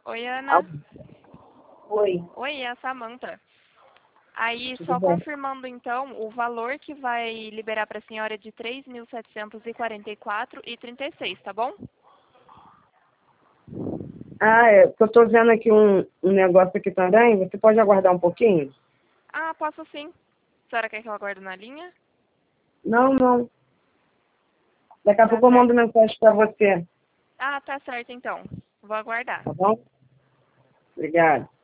Oi, Ana. Oi. Oi, é a Samantha. Aí, Tudo só bem? confirmando então, o valor que vai liberar para a senhora é de 3.744,36, tá bom? Eu tô vendo aqui um negócio aqui também. Você pode aguardar um pouquinho? Ah, posso sim. A senhora quer que eu aguarde na linha? Não, não. Daqui a Tá pouco eu certo. mando mensagem para você, Ah, tá certo então. Vou aguardar. tá bom? Obrigada.